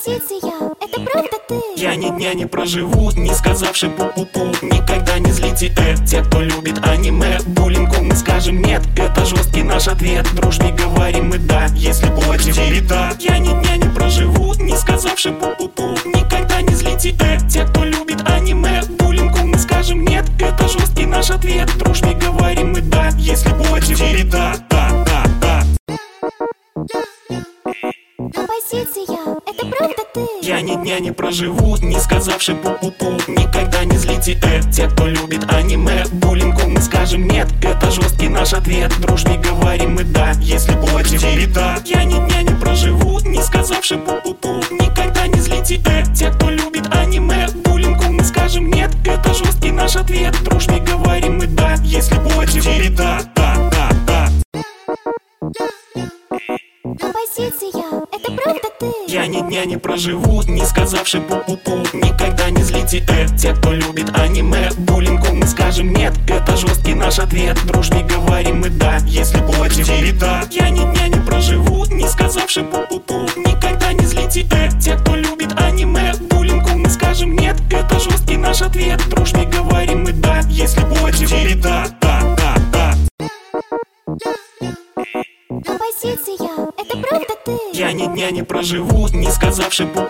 Композиция, это правда ты? Я ни дня не проживу, не сказавши пу-пу-пу. Никогда не злите, те, кто любит аниме. Буллингу мы скажем нет, это жесткий наш ответ. Дружбе говорим мы да, если будет череда. Я ни дня не проживу, не сказавши пу-пу-пу. Никогда не злите, те, кто любит аниме. Буллингу мы скажем нет, это жесткий наш ответ. Дружбе говорим мы да, если будет череда. Композиция, это правда ты? Я ни дня не проживу, не сказавши пу-пу-пу. Никогда не злите, те, кто любит аниме. Буллингу мы скажем нет, это жесткий наш ответ. Дружбе говорим мы да, если будет череда. Я ни дня не проживу, не сказавши пу-пу-пу. Никогда не злите, те, кто любит аниме. Буллингу мы скажем нет, это жесткий наш ответ. Дружбе говорим мы да, если будет череда. Композиция, это правда ты? Я ни дня не проживу, не сказавши пу-пу-пу. Никогда не злите, те, кто любит аниме. Буллингу мы скажем нет, это жесткий наш ответ. Дружбе говорим мы да, если будет череда. Я ни дня не проживу, не сказавши пу-пу-пу. Никогда не злите, те, кто любит аниме. Буллингу мы скажем нет, это жесткий наш ответ. Дружбе говорим мы да, если будет череда. Композиция, это правда ты? Я ни дня не проживу, не сказавши пу